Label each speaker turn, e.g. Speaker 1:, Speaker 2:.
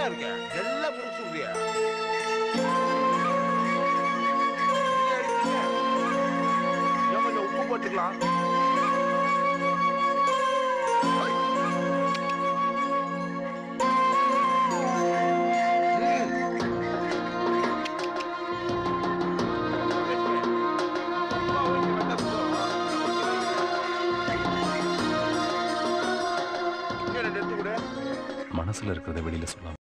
Speaker 1: ரெடியா இருக்கேன். எல்லாம் முடிச்சுடுறியா? கொஞ்சம் உப்பு போட்டுக்கலாம்.
Speaker 2: மனசுல இருக்கிறத வெளியில சொல்லாம